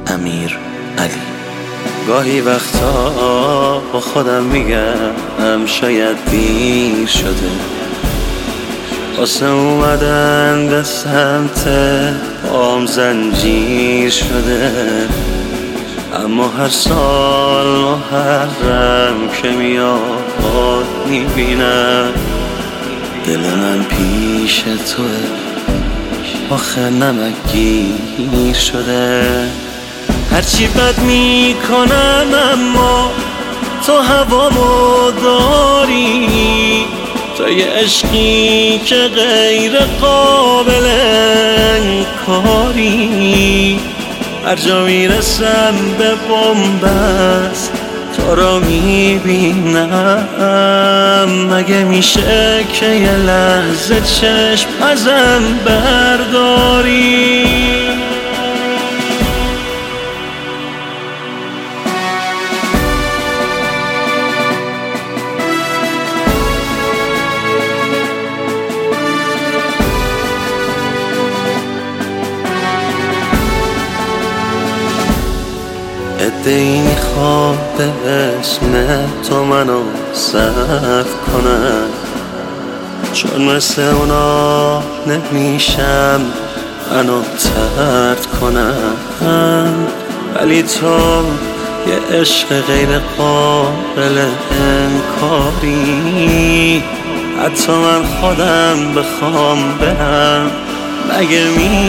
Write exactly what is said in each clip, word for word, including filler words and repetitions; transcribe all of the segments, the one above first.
امیر علی. گاهی وقتا با خودم میگم شاید دیر شده واسه اومدن به سمت پام زنجیر شده، اما هر سال محرم که میاد میبینم دل من پیش توه، آخه نمکگیر شده. هرچی بد میکنم اما تو هوامو داری، تو یه عشقی که غیر قابل انکاری. هر جا میرسم به بن‌بست تو رو میبینم، مگه میشه که یه لحظه چشم ازم برداری؟ عده‌ای میخوام به اسم تو منو صرف کنم، چون مثل اونا نمیشم منو طرد کنم. ولی تو یه عشق غیر قابل انکاری، حتی من خودم بخوام برم مگه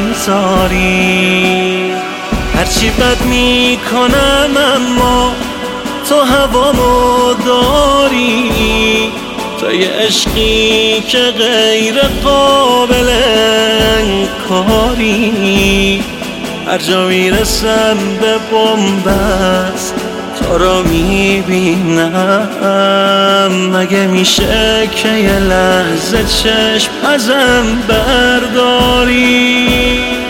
میذاری؟ هرچی بد میکنم اما تو هوامو داری، تو یه عشقی که غیر قابل انکاری. هر جا میرسم به بن‌بست تو رو میبینم، مگه میشه که یه لحظه چشم ازم برداری؟